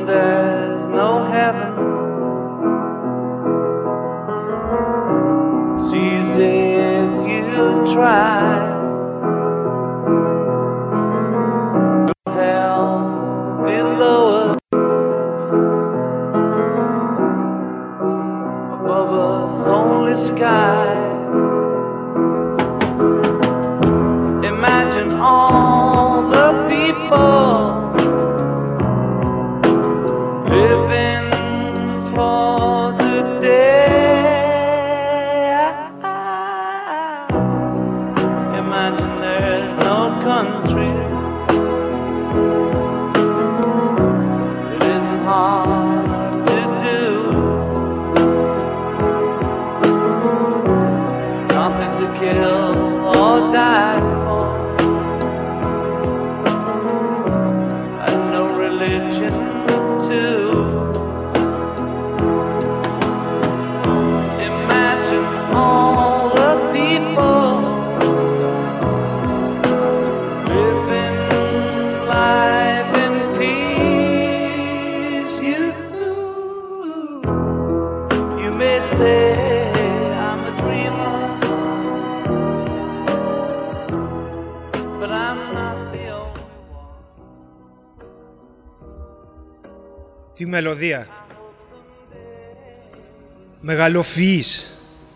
there's no heaven. It's easy if you try. Hell below us, above us only sky. Imagine all the people living for today. Imagine there's no countries. It isn't hard to do. Nothing to kill or die for. And no religion too. Imagine all the people living life in peace. You may say I'm a dreamer, but I'm not the only one. Τι μελωδία. Μεγαλοφυείς.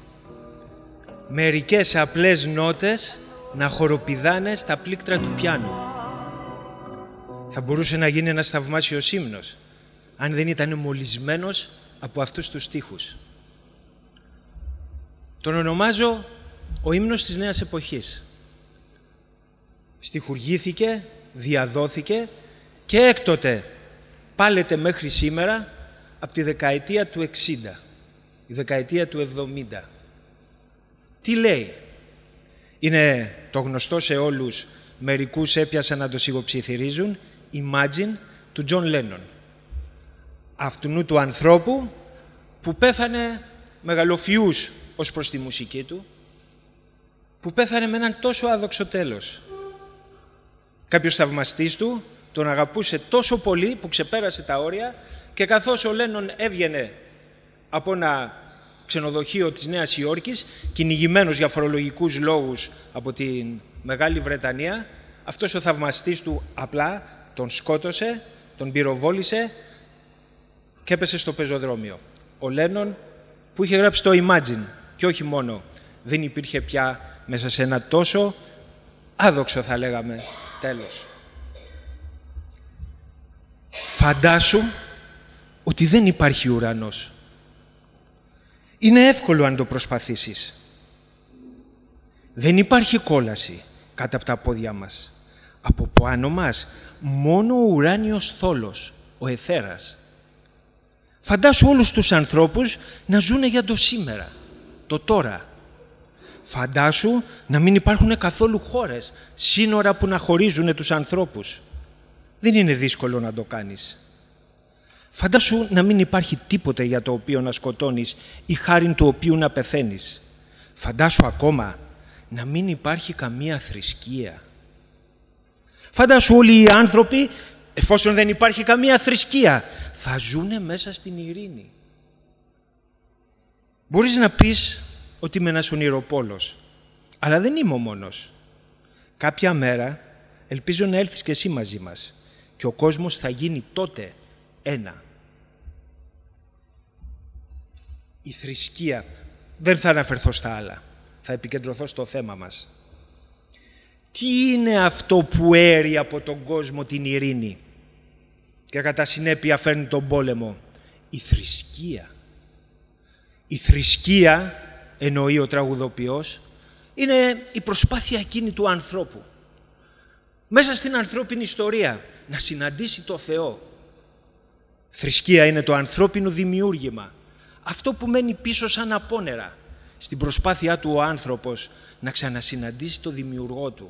Μερικές απλές νότες να χοροπηδάνε στα πλήκτρα του πιάνου. Θα μπορούσε να γίνει ένας θαυμάσιος ύμνος, αν δεν ήταν μολυσμένος από αυτούς τους στίχους. Τον ονομάζω ο ύμνος της νέας εποχής. Στιχουργήθηκε, διαδόθηκε και έκτοτε πάλεται μέχρι σήμερα από τη δεκαετία του 60, η δεκαετία του 70. Τι λέει? Είναι το γνωστό σε όλους, μερικούς έπιασαν να το σιγοψιθυρίζουν, Imagine του John Lennon. Αυτού του ανθρώπου που πέθανε μεγαλοφυούς ως προς τη μουσική του, που πέθανε με έναν τόσο άδοξο τέλος. Κάποιος θαυμαστής του τον αγαπούσε τόσο πολύ που ξεπέρασε τα όρια και καθώς ο Λένον έβγαινε από ένα ξενοδοχείο της Νέας Υόρκης, κυνηγημένος για φορολογικούς λόγους από τη Μεγάλη Βρετανία, αυτός ο θαυμαστής του απλά τον σκότωσε, τον πυροβόλησε και έπεσε στο πεζοδρόμιο. Ο Λένον που είχε γράψει το Imagine και όχι μόνο, δεν υπήρχε πια μέσα σε ένα τόσο άδοξο, θα λέγαμε, τέλος. Φαντάσου ότι δεν υπάρχει ουρανός. Είναι εύκολο αν το προσπαθήσεις. Δεν υπάρχει κόλαση κάτω από τα πόδια μας. Από πάνω μας μόνο ο ουράνιος θόλος, ο αιθέρας. Φαντάσου όλους τους ανθρώπους να ζουνε για το σήμερα, το τώρα. Φαντάσου να μην υπάρχουν καθόλου χώρες, σύνορα που να χωρίζουν τους ανθρώπους. Δεν είναι δύσκολο να το κάνεις. Φαντάσου να μην υπάρχει τίποτε για το οποίο να σκοτώνεις ή χάριν του οποίου να πεθαίνεις. Φαντάσου ακόμα να μην υπάρχει καμία θρησκεία. Φαντάσου όλοι οι άνθρωποι, εφόσον δεν υπάρχει καμία θρησκεία, θα ζουνε μέσα στην ειρήνη. Μπορείς να πεις ότι είμαι ένας ονειροπόλος, αλλά δεν είμαι ο μόνος. Κάποια μέρα ελπίζω να έλθεις και εσύ μαζί μας και ο κόσμος θα γίνει τότε ένα. Η θρησκεία, δεν θα αναφερθώ στα άλλα, θα επικεντρωθώ στο θέμα μας. Τι είναι αυτό που έρει από τον κόσμο την ειρήνη και κατά συνέπεια φέρνει τον πόλεμο? Η θρησκεία. Η θρησκεία, εννοεί ο τραγουδοποιός, είναι η προσπάθεια εκείνη του ανθρώπου μέσα στην ανθρώπινη ιστορία να συναντήσει το Θεό. Θρησκεία είναι το ανθρώπινο δημιούργημα, αυτό που μένει πίσω σαν απόνερα στην προσπάθειά του ο άνθρωπος να ξανασυναντήσει το δημιουργό του.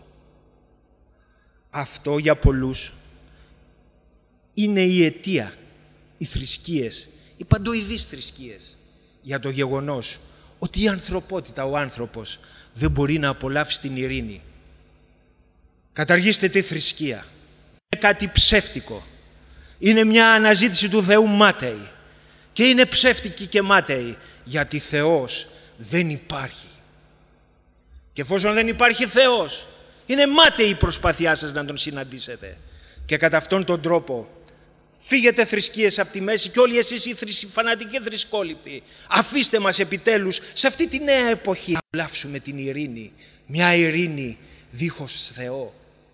Αυτό για πολλούς είναι η αιτία, οι θρησκείες, οι παντοειδείς θρησκείες, για το γεγονός ότι η ανθρωπότητα, ο άνθρωπος, δεν μπορεί να απολαύσει την ειρήνη. Καταργήστε τη θρησκεία. Είναι κάτι ψεύτικο. Είναι μια αναζήτηση του Θεού μάταιη. Και είναι ψεύτικη και μάταιη, γιατί Θεός δεν υπάρχει. Και εφόσον δεν υπάρχει Θεός, είναι μάταιη η προσπάθειά σας να Τον συναντήσετε. Και κατά αυτόν τον τρόπο φύγετε θρησκείες από τη μέση και όλοι εσείς οι φανατικοί θρησκόληπτοι. Αφήστε μας επιτέλους σε αυτή τη νέα εποχή να απολαύσουμε την ειρήνη. Μια ειρήνη δίχως Θεό.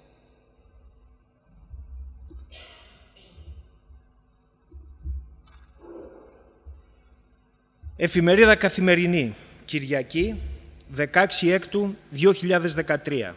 Εφημερίδα Καθημερινή, Κυριακή, 16 Έκτου 2013.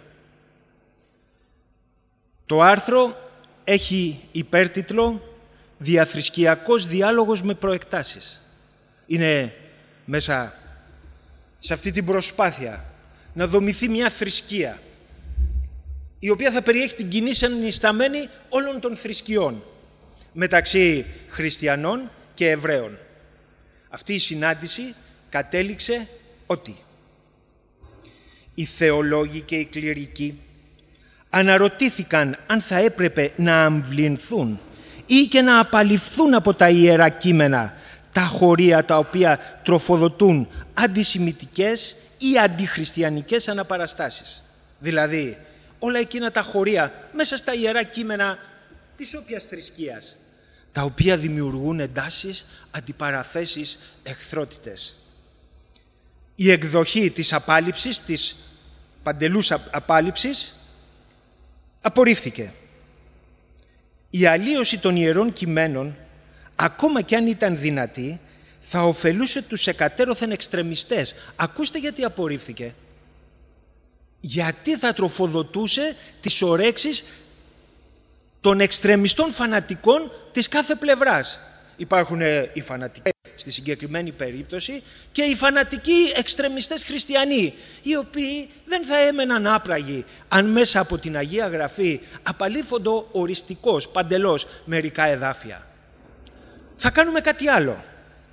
Το άρθρο έχει υπέρτιτλο «Διαθρησκειακός διάλογος με προεκτάσεις». Είναι μέσα σε αυτή την προσπάθεια να δομηθεί μια θρησκεία η οποία θα περιέχει την κοινή συνισταμένη όλων των θρησκειών μεταξύ χριστιανών και Εβραίων. Αυτή η συνάντηση κατέληξε ότι οι θεολόγοι και οι κληρικοί αναρωτήθηκαν αν θα έπρεπε να αμβληνθούν ή και να απαλληφθούν από τα Ιερά Κείμενα τα χωρία τα οποία τροφοδοτούν αντισημιτικές ή αντιχριστιανικές αναπαραστάσεις. Δηλαδή, όλα εκείνα τα χωρία μέσα στα Ιερά Κείμενα της όποιας θρησκείας, τα οποία δημιουργούν εντάσεις, αντιπαραθέσεις, εχθρότητες. Η εκδοχή της απάλληψης, της παντελούς απάλληψης, απορρίφθηκε. Η αλλίωση των Ιερών Κειμένων, ακόμα κι αν ήταν δυνατή, θα ωφελούσε τους εκατέρωθεν εξτρεμιστές. Ακούστε γιατί απορρίφθηκε. Γιατί θα τροφοδοτούσε τις ορέξεις των εξτρεμιστών φανατικών της κάθε πλευράς. Υπάρχουν οι φανατικοί στη συγκεκριμένη περίπτωση και οι φανατικοί εξτρεμιστές χριστιανοί, οι οποίοι δεν θα έμεναν άπραγοι αν μέσα από την Αγία Γραφή απαλήφοντο οριστικώς, παντελώς μερικά εδάφια. Θα κάνουμε κάτι άλλο.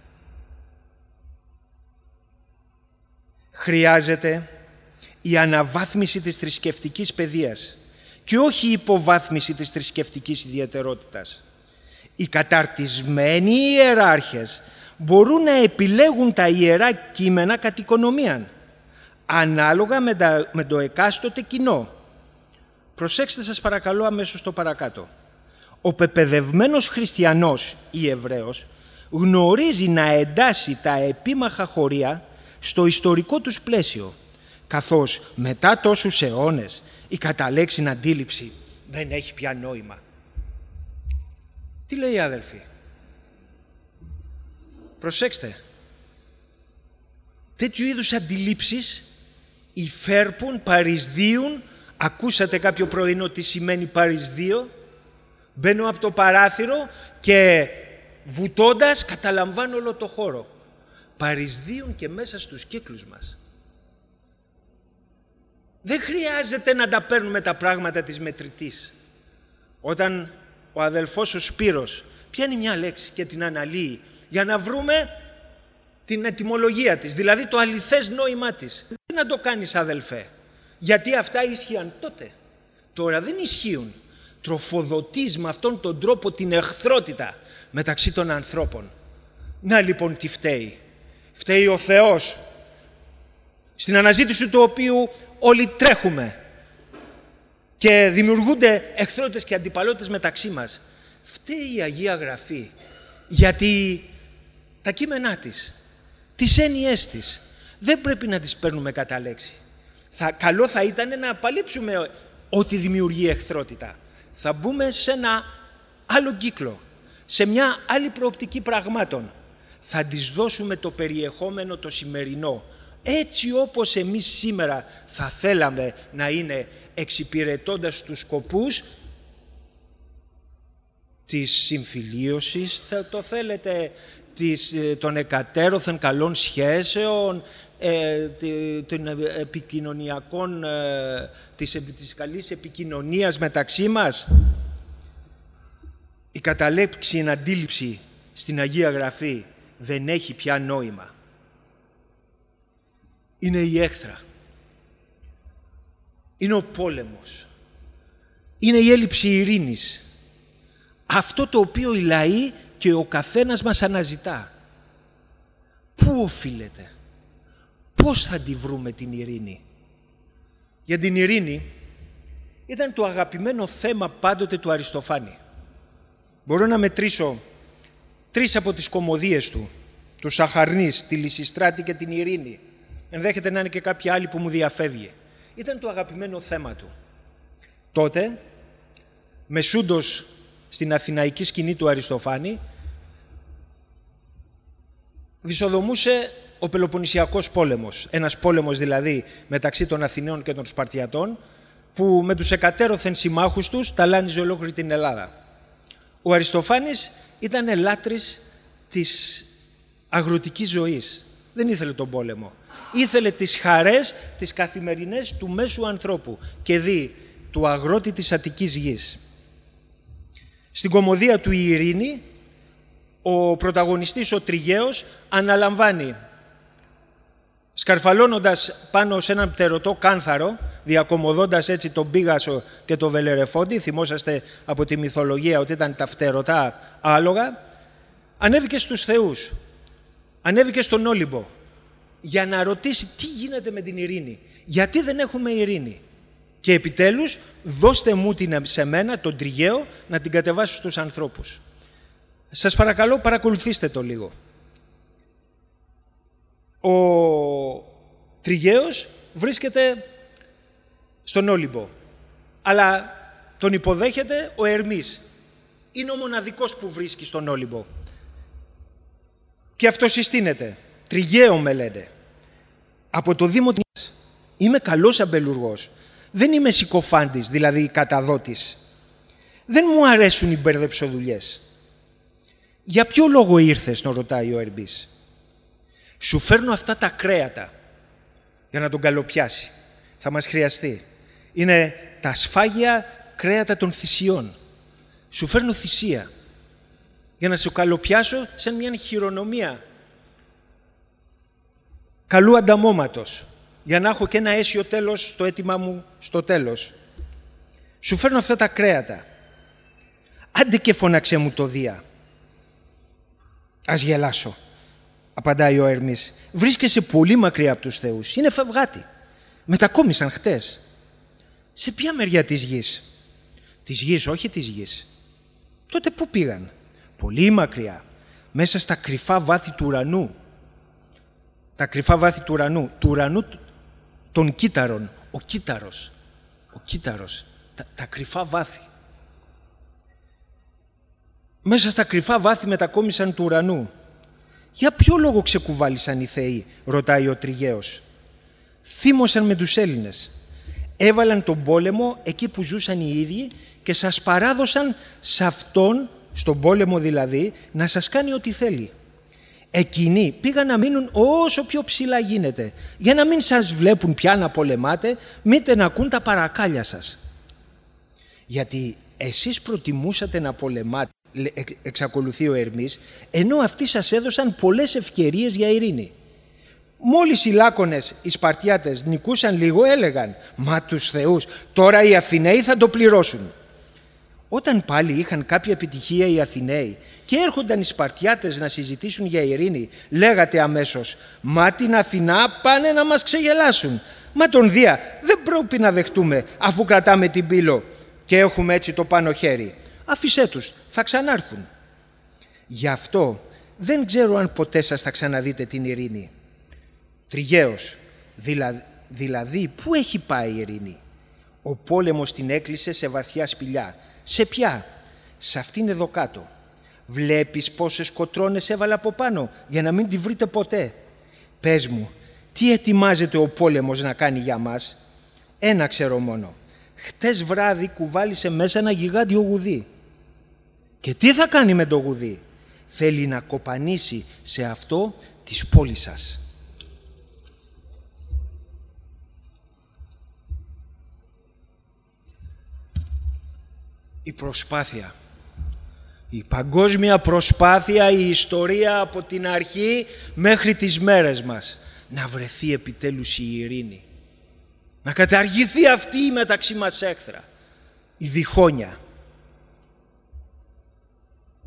Χρειάζεται η αναβάθμιση της θρησκευτικής παιδείας και όχι η υποβάθμιση της θρησκευτικής ιδιαιτερότητας. Οι καταρτισμένοι ιεράρχες μπορούν να επιλέγουν τα Ιερά Κείμενα κατ' οικονομίαν, ανάλογα με το εκάστοτε κοινό. Προσέξτε σας παρακαλώ αμέσως το παρακάτω. Ο πεπαιδευμένος χριστιανός ή Εβραίος γνωρίζει να εντάσσει τα επίμαχα χωρία στο ιστορικό τους πλαίσιο, καθώς μετά τόσους αιώνες η κατά λέξιν αντίληψη δεν έχει πια νόημα. Τι λέει, αδελφοί? Προσέξτε. Τέτοιου είδους αντιλήψεις υφέρπουν, παρισδίουν. Ακούσατε κάποιο πρωινό τι σημαίνει παρισδίο? Μπαίνω από το παράθυρο και βουτώντας καταλαμβάνω όλο το χώρο. Παρισδίουν και μέσα στους κύκλους μας. Δεν χρειάζεται να τα παίρνουμε τα πράγματα της μετρητής. Όταν ο αδελφός ο Σπύρος πιάνει μια λέξη και την αναλύει για να βρούμε την ετυμολογία της, δηλαδή το αληθές νόημά της. Τι να το κάνεις, αδελφέ? Γιατί αυτά ίσχυαν τότε. Τώρα δεν ισχύουν. Τροφοδοτείς με αυτόν τον τρόπο την εχθρότητα μεταξύ των ανθρώπων. Να λοιπόν τι φταίει. Φταίει ο Θεός, στην αναζήτηση του οποίου όλοι τρέχουμε και δημιουργούνται εχθρότητες και αντιπαλότητες μεταξύ μας. Φταίει η Αγία Γραφή, γιατί τα κείμενά της, τις έννοιές της, δεν πρέπει να τις παίρνουμε κατά λέξη. Καλό θα ήταν να απαλείψουμε ό,τι δημιουργεί εχθρότητα. Θα μπούμε σε ένα άλλο κύκλο, σε μια άλλη προοπτική πραγμάτων. Θα τις δώσουμε το περιεχόμενο το σημερινό, έτσι όπως εμείς σήμερα θα θέλαμε να είναι, εξυπηρετώντας τους σκοπούς της συμφιλίωσης, θα το θέλετε, των εκατέρωθεν καλών σχέσεων, των επικοινωνιακών, της καλής επικοινωνίας μεταξύ μας. Η καταλέξιν αντίληψη στην Αγία Γραφή δεν έχει πια νόημα. Είναι η έχθρα. Είναι ο πόλεμος. Είναι η έλλειψη ειρήνης. αυτό το οποίο οι λαοί και ο καθένας μας αναζητά. Πού οφείλεται? Πώς θα τη βρούμε την ειρήνη? Για την ειρήνη ήταν το αγαπημένο θέμα πάντοτε του Αριστοφάνη. Μπορώ να μετρήσω 3 από τις κωμωδίες του, του Σαχαρνής, τη Λυσιστράτη και την Ειρήνη. Ενδέχεται να είναι και κάποια άλλη που μου διαφεύγει. Ήταν το αγαπημένο θέμα του. Τότε, μεσούντος στην αθηναϊκή σκηνή του Αριστοφάνη, δυσοδομούσε ο Πελοποννησιακός πόλεμος. Ένας πόλεμος δηλαδή μεταξύ των Αθηναίων και των Σπαρτιατών, που με τους εκατέρωθεν συμμάχους τους ταλάνιζε ολόκληρη την Ελλάδα. Ο Αριστοφάνης ήταν λάτρης της αγροτικής ζωής. Δεν ήθελε τον πόλεμο. Ήθελε τις χαρές, τις καθημερινές του μέσου ανθρώπου και δι του αγρότη της Αττικής γης. Στην κωμωδία του «Η Ειρήνη», ο πρωταγωνιστής, ο Τριγαίος, αναλαμβάνει, σκαρφαλώνοντας πάνω σε έναν πτερωτό κάνθαρο, διακομωδώντας έτσι τον Πίγασο και τον Βελερεφόντη, θυμόσαστε από τη μυθολογία ότι ήταν τα φτερωτά άλογα, ανέβηκε στους θεούς, ανέβηκε στον Όλυμπο, για να ρωτήσει τι γίνεται με την ειρήνη, γιατί δεν έχουμε ειρήνη. Και επιτέλους δώστε μου την σε μένα, τον Τριγαίο, να την κατεβάσω στους ανθρώπους. Σας παρακαλώ, παρακολουθήστε το λίγο. Ο Τριγαίος βρίσκεται στον Όλυμπο, αλλά τον υποδέχεται ο Ερμής. Είναι ο μοναδικός που βρίσκει στον Όλυμπο. Και αυτό συστήνεται. Τριγαίο με λένε. Από το Δήμο της. Είμαι καλός αμπελουργός. Δεν είμαι συκοφάντης, δηλαδή καταδότης. Δεν μου αρέσουν οι μπερδεψοδουλειές. Για ποιο λόγο ήρθες, να ρωτάει ο Ερμπής. Σου φέρνω αυτά τα κρέατα για να τον καλοπιάσει. Θα μας χρειαστεί. Είναι τα σφάγια κρέατα των θυσιών. Σου φέρνω θυσία για να σου καλοπιάσω σαν μια χειρονομία καλού ανταμώματος, για να έχω και ένα αίσιο τέλος στο αίτημά μου στο τέλος. Σου φέρνω αυτά τα κρέατα. Άντε και φώναξέ μου το Δία. Ας γελάσω, απαντάει ο Ερμής. Βρίσκεσαι πολύ μακριά από τους θεούς. Είναι φευγάτη. Μετακόμισαν χτες. Σε ποια μεριά της γης? Της γης, όχι της γης. Τότε πού πήγαν? Πολύ μακριά. Μέσα στα κρυφά βάθη του ουρανού. Τα κρυφά βάθη του ουρανού των κύτταρων. Ο κύτταρος. Τα κρυφά βάθη. Μέσα στα κρυφά βάθη μετακόμισαν του ουρανού. Για ποιο λόγο ξεκουβάλισαν οι θεοί, ρωτάει ο Τριγαίος. Θύμωσαν με τους Έλληνες. Έβαλαν τον πόλεμο εκεί που ζούσαν οι ίδιοι και σας παράδωσαν σε αυτόν, στον πόλεμο δηλαδή, να σας κάνει ό,τι θέλει. Εκείνοι πήγαν να μείνουν όσο πιο ψηλά γίνεται, για να μην σας βλέπουν πια να πολεμάτε, μήτε να ακούν τα παρακάλια σας. Γιατί εσείς προτιμούσατε να πολεμάτε, εξακολουθεί ο Ερμής, ενώ αυτοί σας έδωσαν πολλές ευκαιρίες για ειρήνη. Μόλις οι Λάκωνες, οι Σπαρτιάτες νικούσαν λίγο, έλεγαν «Μα τους θεούς, τώρα οι Αθηναίοι θα το πληρώσουν». Όταν πάλι είχαν κάποια επιτυχία οι Αθηναίοι και έρχονταν οι Σπαρτιάτες να συζητήσουν για ειρήνη, λέγατε αμέσως «Μα την Αθηνά πάνε να μας ξεγελάσουν. Μα τον Δία δεν πρέπει να δεχτούμε αφού κρατάμε την πύλο και έχουμε έτσι το πάνω χέρι. Άφησέ τους, θα ξανάρθουν». Γι' αυτό δεν ξέρω αν ποτέ σας θα ξαναδείτε την ειρήνη. Τριγαίος, δηλαδή πού έχει πάει η ειρήνη? Ο πόλεμος την έκλεισε σε βαθιά σπηλιά. Σε ποια? Σε αυτήν εδώ κάτω. Βλέπεις πόσες κοτρώνες έβαλα από πάνω για να μην τη βρείτε ποτέ. Πες μου, τι ετοιμάζεται ο πόλεμος να κάνει για μας? Ένα ξέρω μόνο. Χτες βράδυ κουβάλισε μέσα ένα γιγάντιο γουδί. Και τι θα κάνει με το γουδί? Θέλει να κοπανίσει σε αυτό της πόλης σας. Η προσπάθεια, η παγκόσμια προσπάθεια, η ιστορία από την αρχή μέχρι τις μέρες μας, να βρεθεί επιτέλους η ειρήνη, να καταργηθεί αυτή η μεταξύ μας έχθρα, η διχόνοια.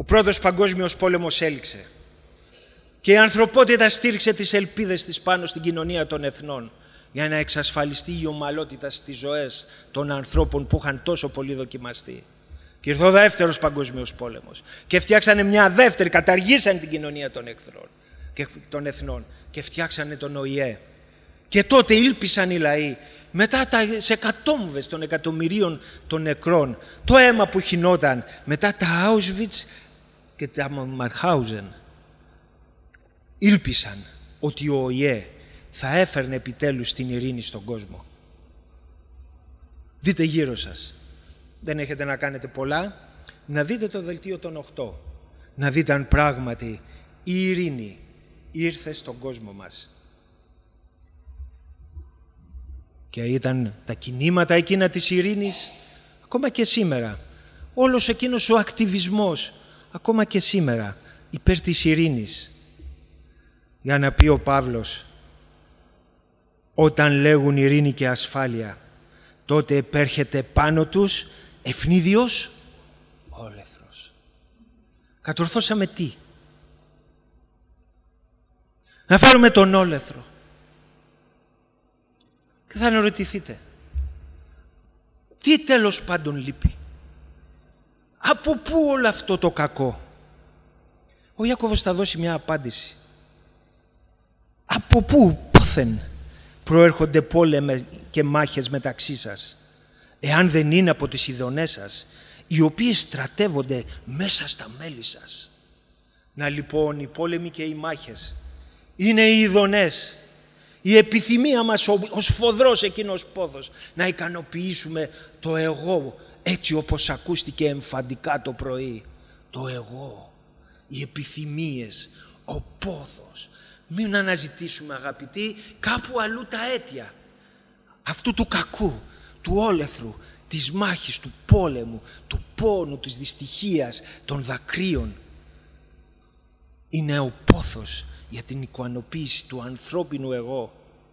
Ο πρώτος παγκόσμιος πόλεμος έληξε και η ανθρωπότητα στήριξε τις ελπίδες της πάνω στην κοινωνία των εθνών για να εξασφαλιστεί η ομαλότητα στις ζωές των ανθρώπων που είχαν τόσο πολύ δοκιμαστεί. Και ήρθε ο δεύτερος παγκόσμιος πόλεμος και φτιάξανε μια δεύτερη, καταργήσανε την κοινωνία των εθνών και φτιάξανε τον ΟΗΕ. Και τότε ήλπισαν οι λαοί μετά τις εκατόμβες των εκατομμυρίων των νεκρών, το αίμα που χυνόταν, μετά τα Auschwitz και τα Mauthausen, ήλπισαν ότι ο ΟΗΕ θα έφερνε επιτέλους την ειρήνη στον κόσμο. Δείτε γύρω σας. Δεν έχετε να κάνετε πολλά. Να δείτε το δελτίο των 8. Να δείτε αν πράγματι η ειρήνη ήρθε στον κόσμο μας. Και ήταν τα κινήματα εκείνα της ειρήνης, ακόμα και σήμερα. Όλος εκείνος ο ακτιβισμός, ακόμα και σήμερα, υπέρ της ειρήνης. Για να πει ο Παύλος, όταν λέγουν ειρήνη και ασφάλεια, τότε επέρχεται πάνω τους ευνίδιος όλεθρος. Κατορθώσαμε τι? Να φέρουμε τον όλεθρο. Και θα αναρωτηθείτε, τι τέλος πάντων λείπει? Από πού όλο αυτό το κακό? Ο Ιάκωβος θα δώσει μια απάντηση. Από πού, πόθεν προέρχονται πόλεμοι και μάχες μεταξύ σας, εάν δεν είναι από τις ειδονές σας, οι οποίες στρατεύονται μέσα στα μέλη σας? Να λοιπόν, οι πόλεμοι και οι μάχες είναι οι ειδονές, η επιθυμία μας, ο σφοδρός εκείνος πόθος, να ικανοποιήσουμε το εγώ, έτσι όπως ακούστηκε εμφαντικά το πρωί. Το εγώ, οι επιθυμίες, ο πόθος. Μην αναζητήσουμε, αγαπητοί, κάπου αλλού τα αίτια αυτού του κακού, του όλεθρου, της μάχης, του πόλεμου, του πόνου, της δυστυχίας, των δακρύων. Είναι ο πόθος για την ικανοποίηση του ανθρώπινου εγώ.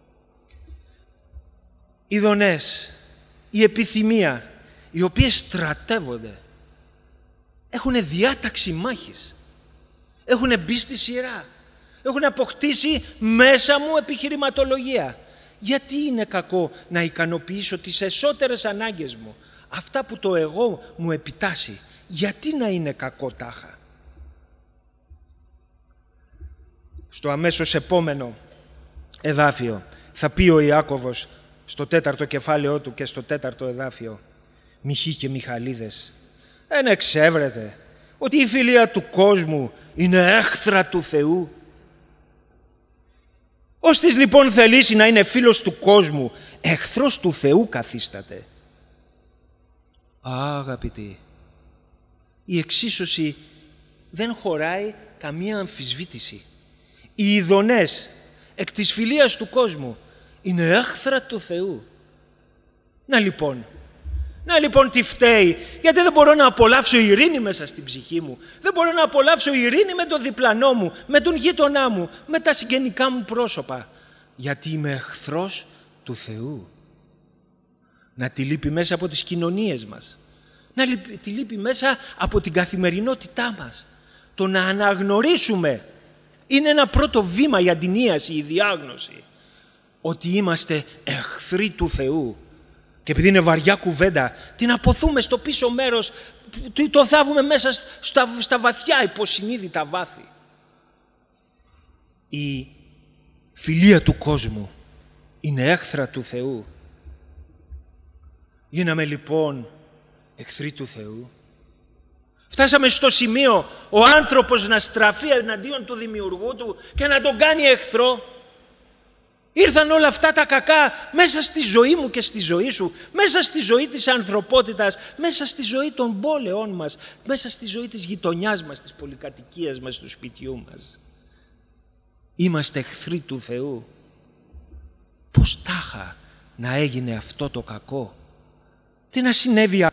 Οι ειδονές, η επιθυμία, οι οποίες στρατεύονται, έχουν διάταξη μάχης, έχουν μπει στη σειρά, έχουν αποκτήσει μέσα μου επιχειρηματολογία. Γιατί είναι κακό να ικανοποιήσω τις εσωτερικές ανάγκες μου, αυτά που το εγώ μου επιτάσσει? Γιατί να είναι κακό τάχα? Στο αμέσως επόμενο εδάφιο θα πει ο Ιάκωβος στο 4ο κεφάλαιό του και στο 4ο εδάφιο, Μιχοί και Μιχαλίδες, δεν εξέβρετε ότι η φιλία του κόσμου είναι έχθρα του Θεού? Ώστις λοιπόν θελήσει να είναι φίλος του κόσμου, εχθρός του Θεού καθίσταται. Αγαπητοί, η εξίσωση δεν χωράει καμία αμφισβήτηση. Οι ειδονές εκ της φιλίας του κόσμου είναι έχθρα του Θεού. Να λοιπόν τι φταίει? Γιατί δεν μπορώ να απολαύσω ειρήνη μέσα στην ψυχή μου? Δεν μπορώ να απολαύσω ειρήνη με τον διπλανό μου, με τον γείτονά μου, με τα συγγενικά μου πρόσωπα? Γιατί είμαι εχθρός του Θεού. Να τη λείπει μέσα από τις κοινωνίες μας, να τη λείπει μέσα από την καθημερινότητά μας. Το να αναγνωρίσουμε είναι ένα πρώτο βήμα για την ίαση, η διάγνωση, ότι είμαστε εχθροί του Θεού. Και επειδή είναι βαριά κουβέντα, την αποθούμε στο πίσω μέρος, το θάβουμε μέσα στα βαθιά υποσυνείδητα βάθη. Η φιλία του κόσμου είναι έχθρα του Θεού. Γίναμε λοιπόν εχθροί του Θεού. Φτάσαμε στο σημείο ο άνθρωπος να στραφεί εναντίον του δημιουργού του και να τον κάνει εχθρό. Ήρθαν όλα αυτά τα κακά μέσα στη ζωή μου και στη ζωή σου, μέσα στη ζωή της ανθρωπότητας, μέσα στη ζωή των πόλεων μας, μέσα στη ζωή της γειτονιάς μας, της πολυκατοικίας μας, του σπιτιού μας. Είμαστε εχθροί του Θεού. Πώς τάχα να έγινε αυτό το κακό? Τι να συνέβη?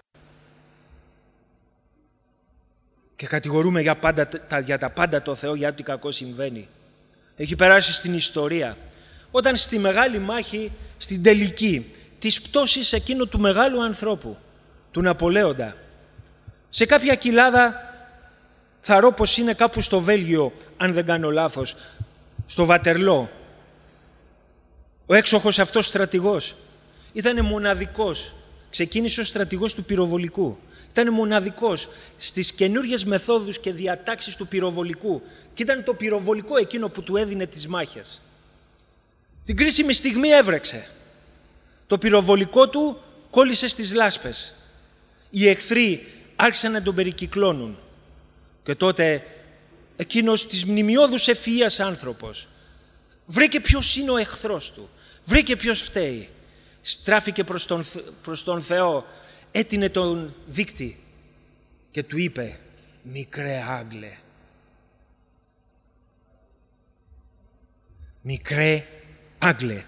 Και κατηγορούμε για τα πάντα το Θεό για ό,τι κακό συμβαίνει. Έχει περάσει στην ιστορία. Όταν στη μεγάλη μάχη, στην τελική της πτώσης εκείνου του μεγάλου ανθρώπου, του Ναπολέοντα, σε κάποια κοιλάδα θαρώ πως είναι κάπου στο Βέλγιο, αν δεν κάνω λάθος, στο Βατερλό. Ο έξοχος αυτός στρατηγός ήταν μοναδικός. Ξεκίνησε ως στρατηγός του πυροβολικού. Ήταν μοναδικός στις καινούργιες μεθόδους και διατάξεις του πυροβολικού. Και ήταν το πυροβολικό εκείνο που του έδινε τις μάχες. Την κρίσιμη στιγμή έβρεξε. Το πυροβολικό του κόλλησε στις λάσπες. Οι εχθροί άρχισαν να τον περικυκλώνουν. Και τότε εκείνος της μνημειώδους ευφυΐας άνθρωπος βρήκε ποιος είναι ο εχθρός του. Βρήκε ποιος φταίει. Στράφηκε προς τον Θεό, έτεινε τον δείκτη και του είπε «Μικρέ Άγγλε, μικρέ Άγγλε».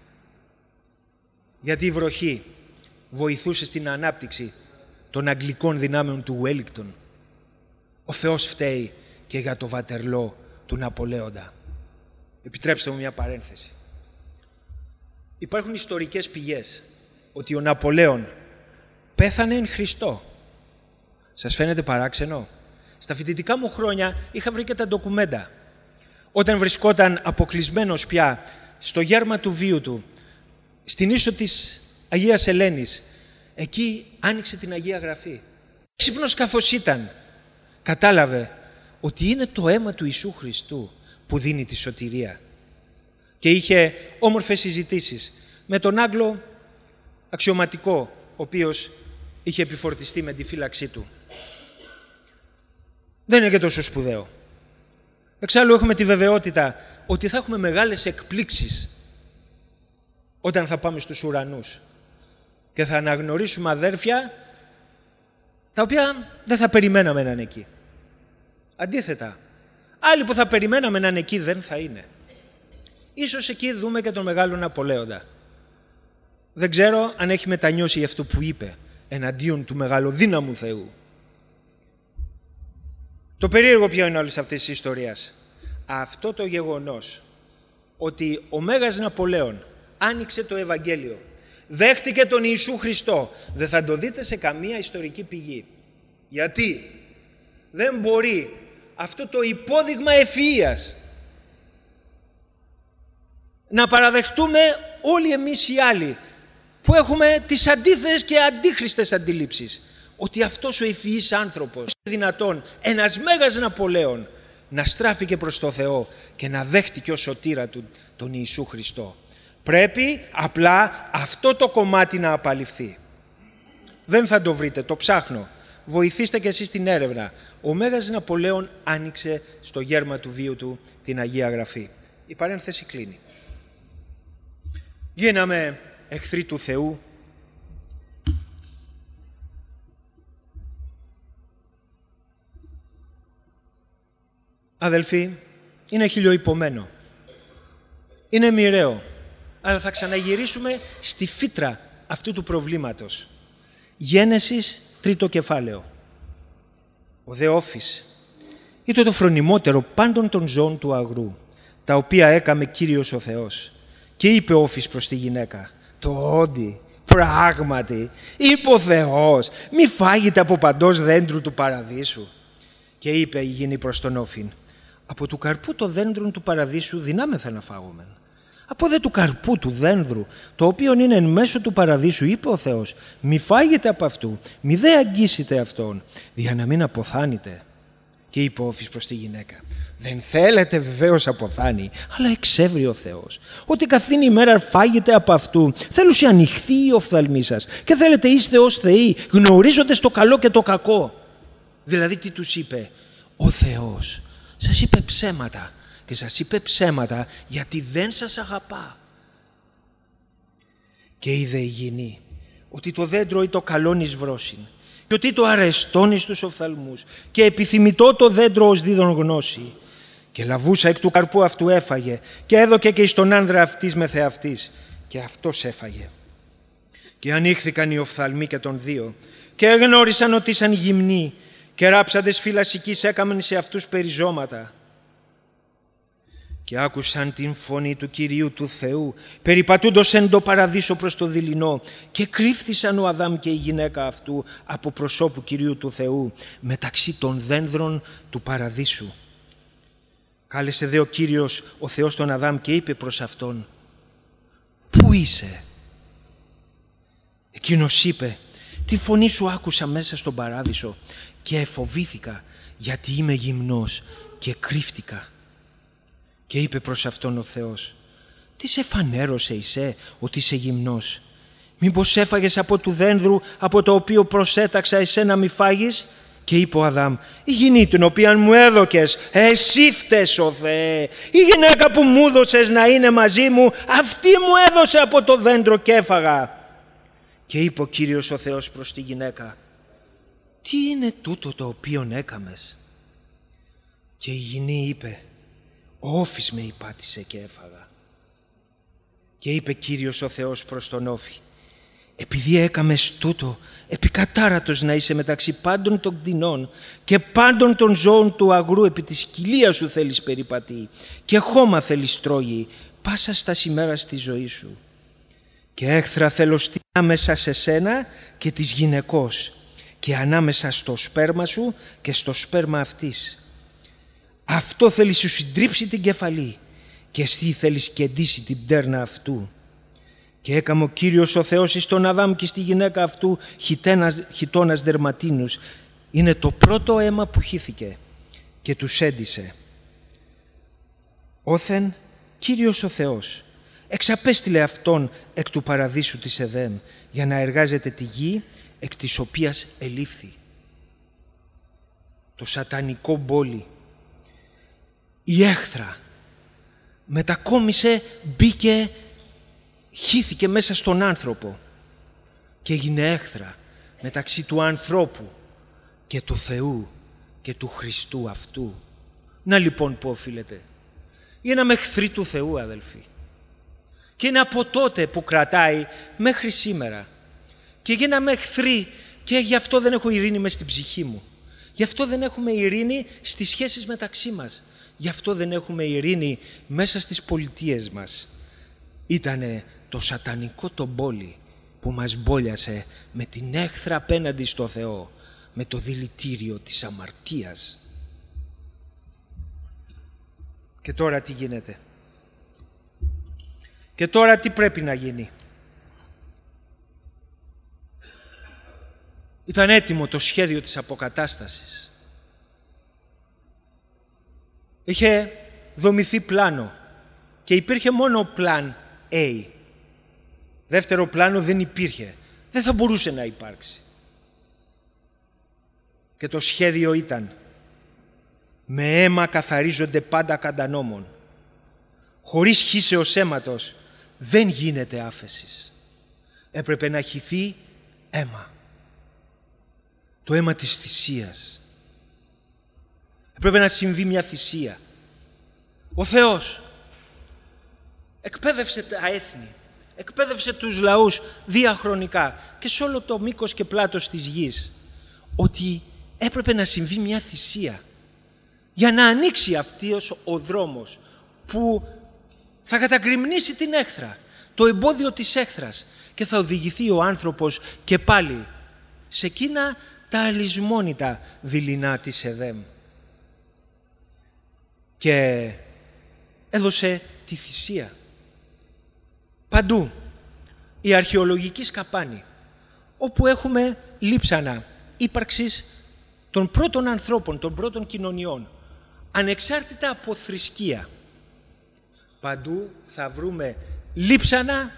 Γιατί η βροχή βοηθούσε στην ανάπτυξη των αγγλικών δυνάμεων του Ουέλιγκτον. Ο Θεός φταίει και για το Βατερλό του Ναπολέοντα. Επιτρέψτε μου μια παρένθεση. Υπάρχουν ιστορικές πηγές ότι ο Ναπολέον πέθανε εν Χριστώ. Σας φαίνεται παράξενο? Στα φοιτητικά μου χρόνια είχα βρει και τα ντοκουμέντα. Όταν βρισκόταν αποκλεισμένος πια στο γέρμα του βίου του, στην ίσο της Αγίας Ελένης, εκεί άνοιξε την Αγία Γραφή. Ξύπνος καθώς ήταν, κατάλαβε ότι είναι το αίμα του Ιησού Χριστού που δίνει τη σωτηρία. Και είχε όμορφες συζητήσεις με τον Άγγλο αξιωματικό, ο οποίος είχε επιφορτιστεί με τη φύλαξή του. Δεν είναι και τόσο σπουδαίο. Εξάλλου έχουμε τη βεβαιότητα ότι θα έχουμε μεγάλες εκπλήξεις όταν θα πάμε στους ουρανούς και θα αναγνωρίσουμε αδέρφια τα οποία δεν θα περιμέναμε να είναι εκεί. Αντίθετα, άλλοι που θα περιμέναμε να είναι εκεί δεν θα είναι. Ίσως εκεί δούμε και τον μεγάλο Ναπολέοντα. Δεν ξέρω αν έχει μετανιώσει αυτό που είπε εναντίον του μεγαλοδύναμου Θεού. Το περίεργο ποιο είναι όλης αυτής της ιστορίας? Αυτό το γεγονός ότι ο Μέγας Ναπολέον άνοιξε το Ευαγγέλιο, δέχτηκε τον Ιησού Χριστό, δεν θα το δείτε σε καμία ιστορική πηγή. Γιατί δεν μπορεί αυτό το υπόδειγμα ευφυΐας να παραδεχτούμε όλοι εμείς οι άλλοι που έχουμε τις αντίθετες και αντίχριστες αντιλήψεις, ότι αυτός ο ευφυής άνθρωπος είναι δυνατόν ένας Μέγας Ναπολέον να στράφηκε προς το Θεό και να δέχτηκε ως σωτήρα του τον Ιησού Χριστό. Πρέπει απλά αυτό το κομμάτι να απαλληφθεί. Δεν θα το βρείτε, το ψάχνω. Βοηθήστε και εσείς την έρευνα. Ο Μέγας Ναπολέον άνοιξε στο γέρμα του βίου του την Αγία Γραφή. Η παρένθεση κλείνει. Γίναμε εχθροί του Θεού. Αδελφοί, είναι χιλιοϊπωμένο. Είναι μοιραίο. Αλλά θα ξαναγυρίσουμε στη φύτρα αυτού του προβλήματος. Γένεσης, 3ο κεφάλαιο. Ο δε Όφης ήταν το φρονιμότερο πάντων των ζώων του αγρού, τα οποία έκαμε Κύριος ο Θεός. Και είπε ο Όφης προς τη γυναίκα, το όντι, πράγματι, είπε ο Θεός, μη φάγετε από παντός δέντρου του παραδείσου. Και είπε η γυνή προς τον Όφην, από του καρπού των δέντρων του παραδείσου δυνάμεθα να φάγομεν. Από δε του καρπού του δένδρου, το οποίο είναι εν μέσω του παραδείσου, είπε ο Θεός, μη φάγετε από αυτού, μη δε αγγίσετε αυτόν, για να μην αποθάνετε. Και είπε ο Όφης προς τη γυναίκα, δεν θέλετε βεβαίως αποθάνει, αλλά εξεύρει ο Θεός, ότι καθήν ημέρα φάγετε από αυτού, θέλουσι ανοιχθεί η οφθαλμή σας και θέλετε είστε ως θεοί, γνωρίζοντες το καλό και το κακό. Δηλαδή τι τους είπε? Ο Θεός σας είπε ψέματα και σας είπε ψέματα γιατί δεν σας αγαπά. Και είδε η γυνή ότι το δέντρο ή το καλόν εις βρόσιν και ότι το αρεστόν εις τους οφθαλμούς και επιθυμητό το δέντρο ως δίδων γνώση. Και λαβούσα εκ του καρπού αυτού έφαγε και έδωκε και εις τον άνδρα αυτής με θεαυτής και αυτός έφαγε. Και ανοίχθηκαν οι οφθαλμοί και των δύο και εγνώρισαν ότι ήσαν γυμνοί και ράψαντες φυλασσικής έκαμεν σε αυτούς περιζώματα. και άκουσαν την φωνή του Κυρίου του Θεού, περιπατούντος εν το παραδείσο προς το δειλινό, και κρύφθησαν ο Αδάμ και η γυναίκα αυτού από προσώπου Κυρίου του Θεού μεταξύ των δένδρων του παραδείσου. Κάλεσε δε ο Κύριος ο Θεός τον Αδάμ και είπε προς αυτόν: «Πού είσαι?» Εκείνος είπε: «Τη φωνή σου άκουσα μέσα στον παράδεισο και εφοβήθηκα, γιατί είμαι γυμνός και κρύφτηκα». Και είπε προς αυτόν ο Θεός: «Τι σε φανέρωσε εσέ ότι είσαι γυμνός? Μήπως έφαγες από του δένδρου από το οποίο προσέταξα εσέ να μη φάγεις?» Και είπε ο Αδάμ: «Η γυνή την οποία μου έδωκες, εσύ φταίς ο Θεέ. Η γυναίκα που μου έδωσες να είναι μαζί μου, αυτή μου έδωσε από το δέντρο και έφαγα». Και είπε ο Κύριος ο Θεός προς τη γυναίκα: «Τι είναι τούτο το οποίον έκαμες?» Και η γυνή είπε: «Ο όφης με υπάτησε και έφαγα». Και είπε Κύριος ο Θεός προς τον όφη: «Επειδή έκαμες τούτο, επικατάρατος να είσαι μεταξύ πάντων των κτηνών και πάντων των ζώων του αγρού, επί της κοιλίας σου θέλεις περιπατεί και χώμα θέλεις τρώγει πάσα στα ημέρας της ζωής σου. Και έχθρα θέλω στείλω ανάμεσα σε σένα και της γυναικός και ανάμεσα στο σπέρμα σου και στο σπέρμα αυτής. Αυτό θέλει σου συντρίψει την κεφαλή και εσύ θέλεις κεντήσει την πτέρνα αυτού». Και έκαμε ο Κύριος ο Θεός εις τον Αδάμ και στη γυναίκα αυτού χιτώνας δερματίνους. Είναι το πρώτο αίμα που χύθηκε, και τους έντισε. Όθεν Κύριος ο Θεός εξαπέστειλε αυτόν εκ του παραδείσου της Εδέμ για να εργάζεται τη γη εκ της οποίας ελήφθη. Το σατανικό μπόλι, η έχθρα μετακόμισε, μπήκε, χύθηκε μέσα στον άνθρωπο και έγινε έχθρα μεταξύ του ανθρώπου και του Θεού και του Χριστού αυτού. Να λοιπόν που οφείλεται. Γίναμε εχθροί του Θεού, αδελφοί. Και είναι από τότε που κρατάει μέχρι σήμερα. Και γίναμε εχθροί και γι' αυτό δεν έχω ειρήνη μες στην ψυχή μου. Γι' αυτό δεν έχουμε ειρήνη στις σχέσεις μεταξύ μας. Γι' αυτό δεν έχουμε ειρήνη μέσα στις πολιτείες μας. Ήτανε το σατανικό το μπόλι που μας μπόλιασε με την έχθρα απέναντι στο Θεό, με το δηλητήριο της αμαρτίας. Και τώρα τι γίνεται? Και τώρα τι πρέπει να γίνει? Ήταν έτοιμο το σχέδιο της αποκατάστασης. Είχε δομηθεί πλάνο και υπήρχε μόνο πλάν A. Δεύτερο πλάνο δεν υπήρχε. Δεν θα μπορούσε να υπάρξει. Και το σχέδιο ήταν: με αίμα καθαρίζονται πάντα κατά νόμον. Χωρίς χύσεως αίματος δεν γίνεται άφεσης. Έπρεπε να χυθεί αίμα. Το αίμα της θυσίας. Έπρεπε να συμβεί μια θυσία. Ο Θεός εκπαίδευσε τα έθνη, εκπαίδευσε τους λαούς διαχρονικά και σε όλο το μήκος και πλάτος της γης ότι έπρεπε να συμβεί μια θυσία για να ανοίξει αυτός ο δρόμος που θα κατακριμνήσει την έχθρα, το εμπόδιο της έχθρας, και θα οδηγηθεί ο άνθρωπος και πάλι σε εκείνα τα αλυσμόνητα δειλινά της Εδέμ. Και έδωσε τη θυσία. Παντού η αρχαιολογική σκαπάνη, όπου έχουμε λείψανα ύπαρξης των πρώτων ανθρώπων, των πρώτων κοινωνιών, ανεξάρτητα από θρησκεία. Παντού θα βρούμε λείψανα,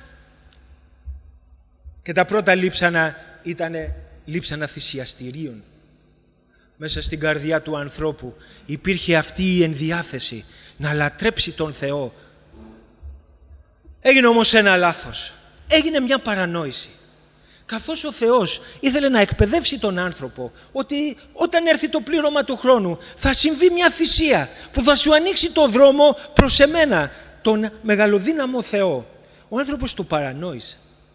και τα πρώτα λείψανα ήταν λείψανα θυσιαστηρίων. Μέσα στην καρδιά του ανθρώπου υπήρχε αυτή η ενδιάθεση να λατρέψει τον Θεό. Έγινε όμως ένα λάθος. Έγινε μια παρανόηση. Καθώς ο Θεός ήθελε να εκπαιδεύσει τον άνθρωπο ότι όταν έρθει το πλήρωμα του χρόνου θα συμβεί μια θυσία που θα σου ανοίξει το δρόμο προς εμένα, τον μεγαλοδύναμο Θεό, ο άνθρωπος το παρανόησε.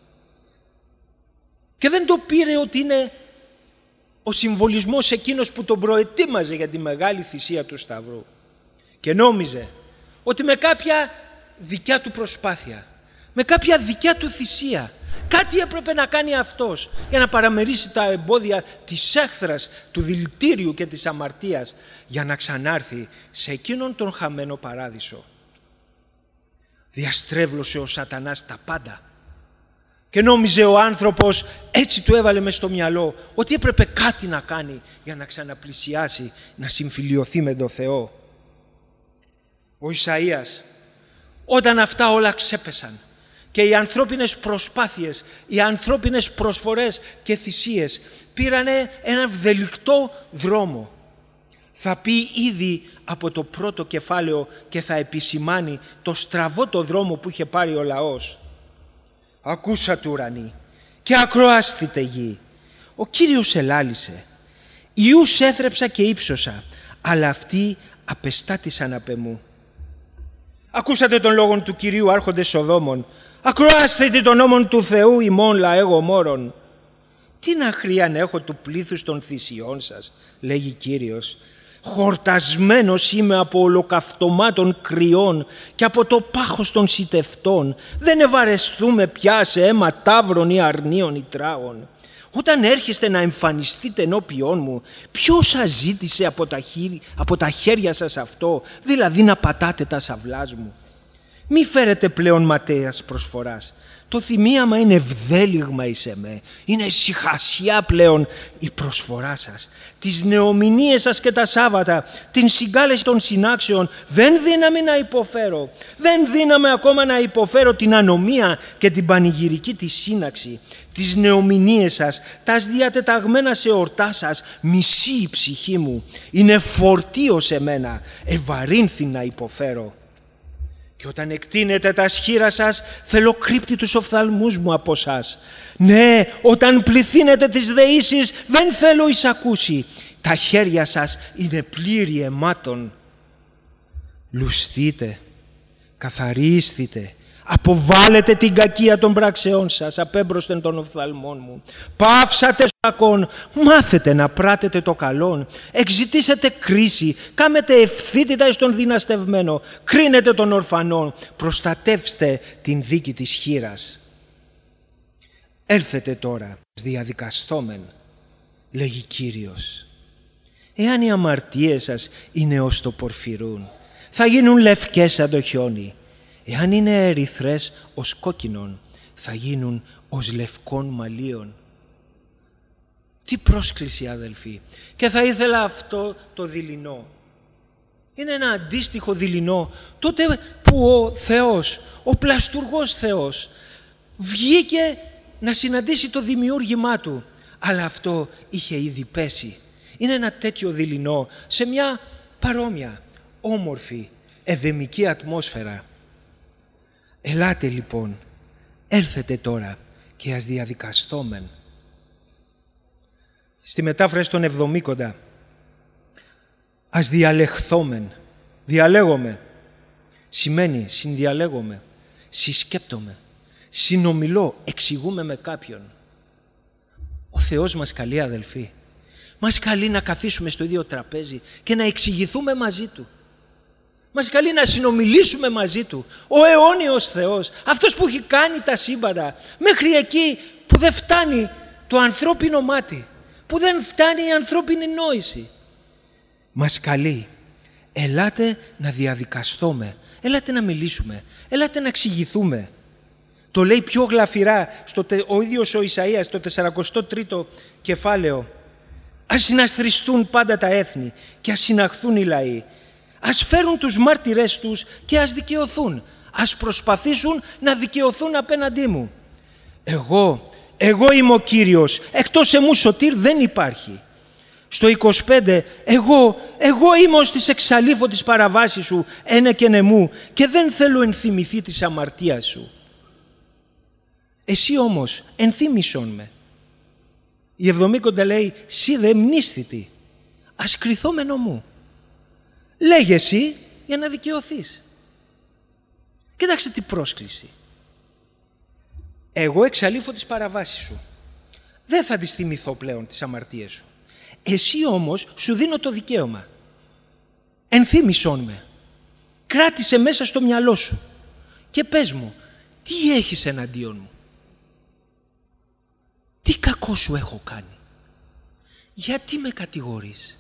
Και δεν το πήρε ότι είναι ο συμβολισμός εκείνος που τον προετοίμαζε για τη μεγάλη θυσία του Σταυρού. Και νόμιζε ότι με κάποια δικιά του προσπάθεια, με κάποια δικιά του θυσία, κάτι έπρεπε να κάνει αυτός για να παραμερίσει τα εμπόδια της έχθρας, του δηλητήριου και της αμαρτίας, για να ξανάρθει σε εκείνον τον χαμένο παράδεισο. Διαστρέβλωσε ο σατανάς τα πάντα και νόμιζε ο άνθρωπος, έτσι του έβαλε μες στο μυαλό, ότι έπρεπε κάτι να κάνει για να ξαναπλησιάσει, να συμφιλιωθεί με τον Θεό. Ο Ισαΐας, όταν αυτά όλα ξέπεσαν και οι ανθρώπινες προσπάθειες, οι ανθρώπινες προσφορές και θυσίες πήρανε ένα ευδελικτό δρόμο, θα πει ήδη από το πρώτο κεφάλαιο και θα επισημάνει το στραβό το δρόμο που είχε πάρει ο λαός. «Ακούσατε ουρανοί και ακροάσθητε γη. Ο Κύριος ελάλησε. Ιούς έθρεψα και ύψωσα, αλλά αυτοί απεστάτησαν απ' εμού. Ακούσατε τον λόγον του Κυρίου άρχοντες Σοδόμων. Ακροάσθητε τον νόμον του Θεού ημών λαέ γομόρων. Τι να χρειαν έχω του πλήθους των θυσιών σας, λέγει Κύριος. Χορτασμένος είμαι από ολοκαυτωμάτων κρυών και από το πάχος των σιτευτών. Δεν ευαρεστούμε πια σε αίμα ταύρων ή αρνίων ή τράγων. Όταν έρχεστε να εμφανιστείτε ενώπιόν μου, ποιος σας ζήτησε από τα χέρια σας αυτό, δηλαδή να πατάτε τα σαυλάς μου? Μη φέρετε πλέον ματέας προσφοράς. Το θυμίαμα είναι ευδέλιγμα εις εμέ. Είναι ησυχασία πλέον η προσφορά σας. Τις νεομηνίες σας και τα Σάββατα, την συγκάλεση των συνάξεων δεν δύναμαι να υποφέρω. Δεν δύναμαι ακόμα να υποφέρω την ανομία και την πανηγυρική της σύναξη. Τις νεομηνίες σας, τας διατεταγμένα σε ορτά σας, μισή η ψυχή μου. Είναι φορτίο σε μένα, ευαρύνθη να υποφέρω. Και όταν εκτείνετε τα σχήρα σας, θέλω κρύπτει τους οφθαλμούς μου από σας. Ναι, όταν πληθύνετε τις δεήσεις, δεν θέλω εισακούσει. Τα χέρια σας είναι πλήρη αιμάτων. Λουσθείτε, καθαρίσθητε, αποβάλετε την κακία των πράξεών σας απέμπροσθεν των οφθαλμών μου. Πάυσατε στο κακόν, μάθετε να πράτετε το καλόν. Εξητήσετε κρίση, κάμετε ευθύτητα εις τον δυναστευμένο. Κρίνετε τον ορφανόν, προστατεύστε την δίκη της χήρας. Έλθετε τώρα, διαδικαστόμεν, λέγει Κύριος. Εάν οι αμαρτίες σας είναι ως το πορφυρούν, θα γίνουν λευκές σαν το χιόνι. Εάν είναι ερυθρές ως κόκκινον, θα γίνουν ως λευκών μαλλίων. Τι πρόσκληση, αδελφοί! Και θα ήθελα αυτό το δειλινό. Είναι ένα αντίστοιχο δειλινό τότε που ο Θεός, ο πλαστουργός Θεός, βγήκε να συναντήσει το δημιούργημά του, αλλά αυτό είχε ήδη πέσει. Είναι ένα τέτοιο δειλινό σε μια παρόμοια, όμορφη, εδεμική ατμόσφαιρα. Ελάτε λοιπόν, έλθετε τώρα και ας διαδικαστόμεν. Στη μετάφραση των Εβδομήκοντα, ας διαλεχθόμεν, διαλέγομαι, σημαίνει συνδιαλέγομαι, συσκέπτομαι, συνομιλώ, εξηγούμε με κάποιον. Ο Θεός μας καλεί, αδελφοί, μας καλεί να καθίσουμε στο ίδιο τραπέζι και να εξηγηθούμε μαζί Του. Μας καλεί να συνομιλήσουμε μαζί Του. Ο αιώνιος Θεός, αυτός που έχει κάνει τα σύμπαντα, μέχρι εκεί που δεν φτάνει το ανθρώπινο μάτι, που δεν φτάνει η ανθρώπινη νόηση. Μας καλεί, ελάτε να διαδικαστούμε, ελάτε να μιλήσουμε, ελάτε να εξηγηθούμε. Το λέει πιο γλαφυρά ο ίδιος ο Ισαΐας, το 43ο κεφάλαιο. Ας συναστριστούν πάντα τα έθνη και ας συναχθούν οι λαοί. Ας φέρουν τους μάρτυρες τους και ας δικαιωθούν. Ας προσπαθήσουν να δικαιωθούν απέναντί μου. Εγώ είμαι ο Κύριος. Εκτός εμού σωτήρ δεν υπάρχει. Στο 25, εγώ είμαι ως της εξαλείφω της παραβάσης σου, ένε και νεμού, και δεν θέλω ενθυμηθεί της αμαρτίας σου. Εσύ όμως ενθύμησον με. Η Εβδομήκοντα λέει, σύ δε μνήσθητη, ας κριθόμενο μου. Λέγε εσύ για να δικαιωθείς. Κοίταξε τι πρόσκληση. Εγώ εξαλείφω τις παραβάσεις σου. Δεν θα τις θυμηθώ πλέον τις αμαρτίες σου. Εσύ όμως σου δίνω το δικαίωμα. Ενθύμησόν με. κράτησε μέσα στο μυαλό σου και πες μου, τι έχεις εναντίον μου? Τι κακό σου έχω κάνει? Γιατί με κατηγορείς?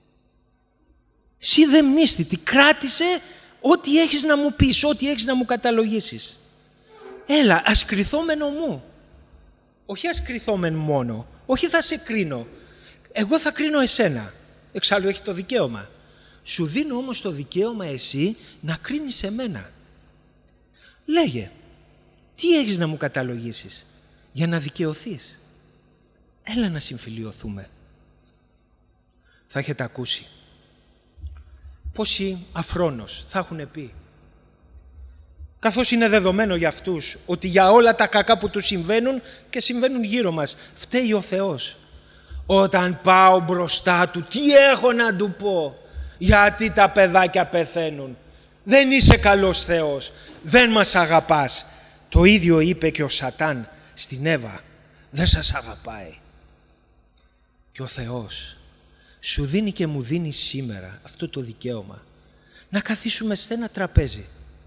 Συ δε μνήστη, κράτησε ό,τι έχεις να μου πεις, ό,τι έχεις να μου καταλογίσεις. Έλα, ας κριθόμεν ομού. Όχι ας κριθόμεν μόνο, όχι θα σε κρίνω. Εγώ θα κρίνω εσένα. Εξάλλου έχει το δικαίωμα. Σου δίνω όμως το δικαίωμα εσύ να κρίνεις εμένα. Λέγε, τι έχεις να μου καταλογίσεις για να δικαιωθείς? Έλα να συμφιλιωθούμε. Θα έχετε ακούσει πόσοι αφρόνος θα έχουν πει, καθώς είναι δεδομένο για αυτούς ότι για όλα τα κακά που τους συμβαίνουν και συμβαίνουν γύρω μας φταίει ο Θεός. Όταν πάω μπροστά του, τι έχω να του πω? Γιατί τα παιδάκια πεθαίνουν? Δεν είσαι καλός Θεός, δεν μας αγαπάς. Το ίδιο είπε και ο Σατάν στην Εύα, δεν σας αγαπάει. Και ο Θεός σου δίνει και μου δίνει σήμερα αυτό το δικαίωμα να καθίσουμε σε ένα τραπέζι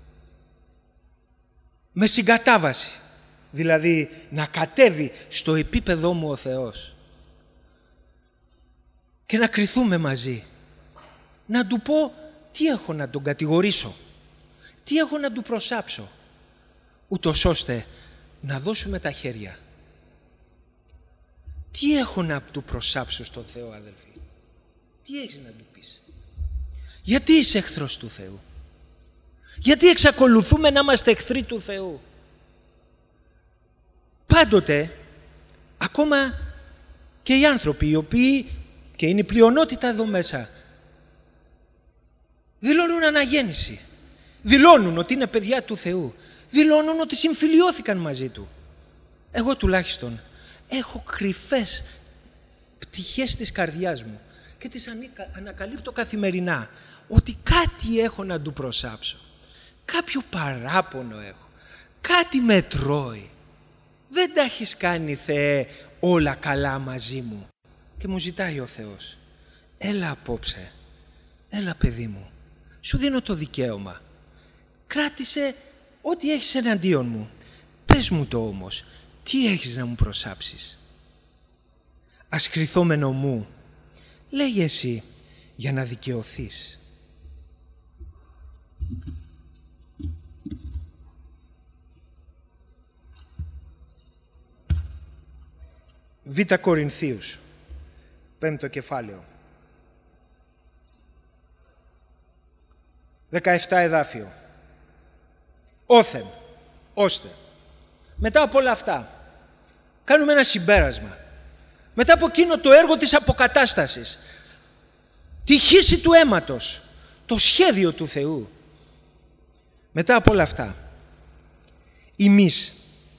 με συγκατάβαση, δηλαδή να κατέβει στο επίπεδό μου ο Θεός και να κριθούμε μαζί, να του πω τι έχω να τον κατηγορήσω, τι έχω να του προσάψω, ούτως ώστε να δώσουμε τα χέρια. Τι έχω να του προσάψω στον Θεό, αδελφοί? Τι έχεις να του πεις? Γιατί είσαι εχθρός του Θεού? Γιατί εξακολουθούμε να είμαστε εχθροί του Θεού? Πάντοτε, ακόμα και οι άνθρωποι οι οποίοι, και είναι η πλειονότητα εδώ μέσα, δηλώνουν αναγέννηση, δηλώνουν ότι είναι παιδιά του Θεού, δηλώνουν ότι συμφιλιώθηκαν μαζί Του. Εγώ τουλάχιστον έχω κρυφές πτυχές της καρδιάς μου και τις ανακαλύπτω καθημερινά, ότι κάτι έχω να του προσάψω. Κάποιο παράπονο έχω. Κάτι με τρώει. Δεν τα έχεις κάνει, Θεέ, όλα καλά μαζί μου? Και μου ζητάει ο Θεός, έλα απόψε, έλα παιδί μου, σου δίνω το δικαίωμα. Κράτησε ό,τι έχεις εναντίον μου. Πες μου το όμως, τι έχεις να μου προσάψεις? Ας κριθόμεν ομού. Λέγε εσύ για να δικαιωθείς. Β' Κορινθίους, 5ο κεφάλαιο, 17 εδάφιο. Όθεν, ώστε. Μετά από όλα αυτά, κάνουμε ένα συμπέρασμα. Μετά από εκείνο το έργο της αποκατάστασης, τη χύση του αίματος, το σχέδιο του Θεού. Μετά από όλα αυτά, εμείς,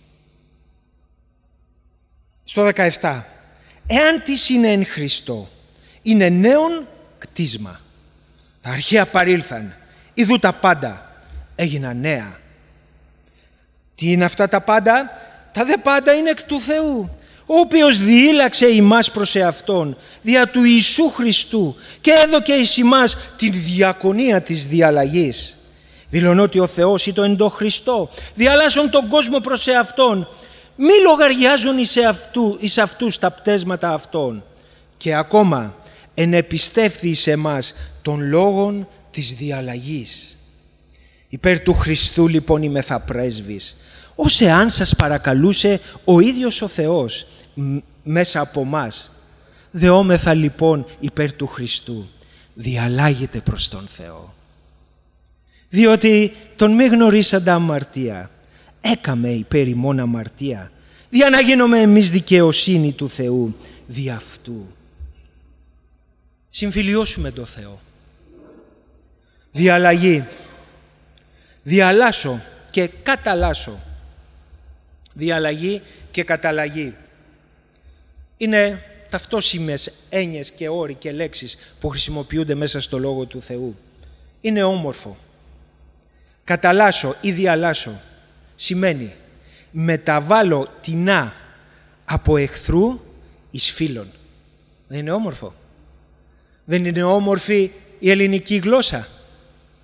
στο 17, εάν τι είναι εν Χριστώ, είναι νέον κτίσμα. Τα αρχαία παρήλθαν, ειδού τα πάντα έγιναν νέα. Τι είναι αυτά τα πάντα? Τα δε πάντα είναι εκ του Θεού, ο οποίος διήλαξε ημάς προς εαυτόν δια του Ιησού Χριστού και έδωκε εις ημάς την διακονία της διαλλαγής. Δηλώνω ότι ο Θεός ήτο εν το Χριστό, διαλλάσσον τον κόσμο προς εαυτόν, μη λογαριάζουν εις αυτούς τα πτέσματα αυτών. Και ακόμα ενεπιστεύθη εις εμάς των λόγων της διαλλαγής. Υπέρ του Χριστού λοιπόν είμεθα πρέσβης, ως εάν σας παρακαλούσε ο ίδιος ο Θεός μέσα από μας. Δεόμεθα λοιπόν υπέρ του Χριστού, διαλλάγεται προς τον Θεό. Διότι τον μη γνωρίσαντα αμαρτία, έκαμε υπέρ ημών αμαρτία, δια να γίνομαι εμείς δικαιοσύνη του Θεού δι' αυτού. Συμφιλιώσουμε τον Θεό. Διαλλαγή. Διαλλάσσω και καταλλάσσω. Διαλλαγή και καταλλαγή. Είναι ταυτόσιμες έννοιες και όροι και λέξεις που χρησιμοποιούνται μέσα στο Λόγο του Θεού. Είναι όμορφο. Καταλλάσσω ή διαλλάσσω σημαίνει μεταβάλλω τεινά από εχθρού εις φίλων. Δεν είναι όμορφο? Δεν είναι όμορφη η ελληνική γλώσσα?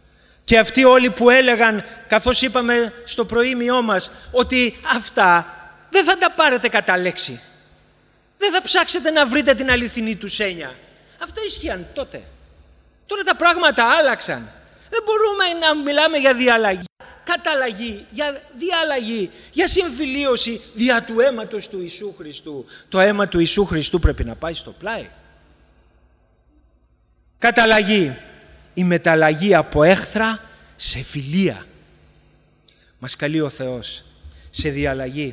Και αυτοί όλοι που έλεγαν, καθώς είπαμε στο προήμιό μας, ότι αυτά δεν θα τα πάρετε κατά λέξη. Δεν θα ψάξετε να βρείτε την αληθινή τους έννοια. Αυτά ισχύαν τότε. Τώρα τα πράγματα άλλαξαν. Δεν μπορούμε να μιλάμε για διαλλαγή, καταλλαγή, για διαλλαγή, για συμφιλίωση δια του αίματος του Ιησού Χριστού. Το αίμα του Ιησού Χριστού πρέπει να πάει στο πλάι. Καταλλαγή, η μεταλλαγή από έχθρα σε φιλία. Μας καλεί ο Θεός σε διαλλαγή.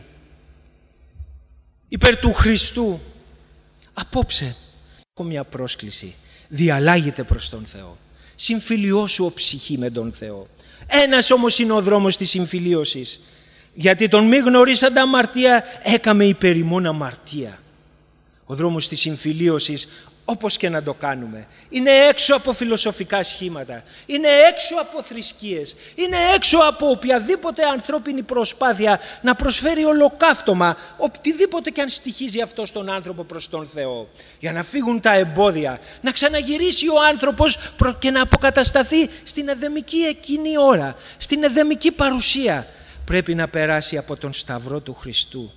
Υπέρ του Χριστού, απόψε, έχω μια πρόσκληση. Διαλλάγεται προς τον Θεό. Συμφιλιώσου ο ψυχή με τον Θεό. Ένας όμως είναι ο δρόμος της συμφιλίωσης. Γιατί τον μη γνωρίσαντα αμαρτία έκαμε υπέρ ημών αμαρτία. Ο δρόμος της συμφιλίωσης, όπως και να το κάνουμε, είναι έξω από φιλοσοφικά σχήματα, είναι έξω από θρησκείες, είναι έξω από οποιαδήποτε ανθρώπινη προσπάθεια να προσφέρει ολοκαύτωμα, οτιδήποτε και αν στοιχίζει αυτό στον άνθρωπο προς τον Θεό. Για να φύγουν τα εμπόδια, να ξαναγυρίσει ο άνθρωπος και να αποκατασταθεί στην εδεμική εκείνη ώρα, στην εδεμική παρουσία. Πρέπει να περάσει από τον Σταυρό του Χριστού.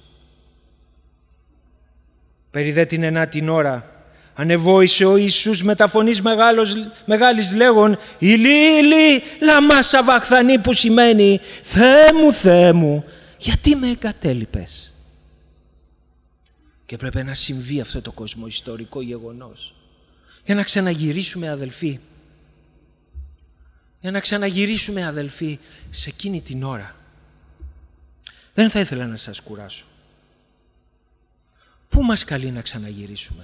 Περί την ενά την ώρα, ανεβόησε ο Ιησούς με τα φωνής μεγάλης λέγον «Ηλί, ηλί, λαμά σαβαχθανή», που σημαίνει «Θεέ μου, Θεέ μου, γιατί με εγκατέλειπες». Και πρέπει να συμβεί αυτό το κοσμοϊστορικό γεγονός για να ξαναγυρίσουμε, αδελφοί. Για να ξαναγυρίσουμε, αδελφοί, σε εκείνη την ώρα. Δεν θα ήθελα να σας κουράσω. Πού μας καλεί να ξαναγυρίσουμε?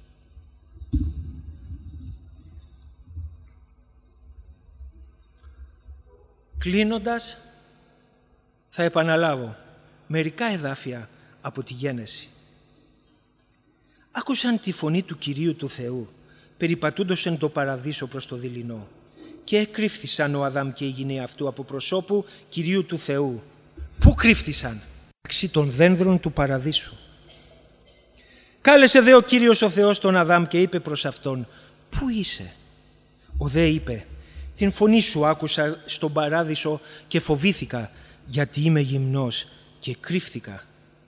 Κλείνοντας, θα επαναλάβω μερικά εδάφια από τη Γένεση. Άκουσαν τη φωνή του Κυρίου του Θεού, περιπατούντος εν το παραδείσο προς το δειλινό, και εκρύφθησαν ο Αδάμ και η γυνή αυτού από προσώπου Κυρίου του Θεού. Πού κρύφθησαν? Μεταξύ των δένδρων του παραδείσου. Κάλεσε δε ο Κύριος ο Θεός τον Αδάμ και είπε προς αυτόν, «Πού είσαι?» Ο δε είπε, «Την φωνή σου άκουσα στον παράδεισο και φοβήθηκα, γιατί είμαι γυμνός και κρύφθηκα».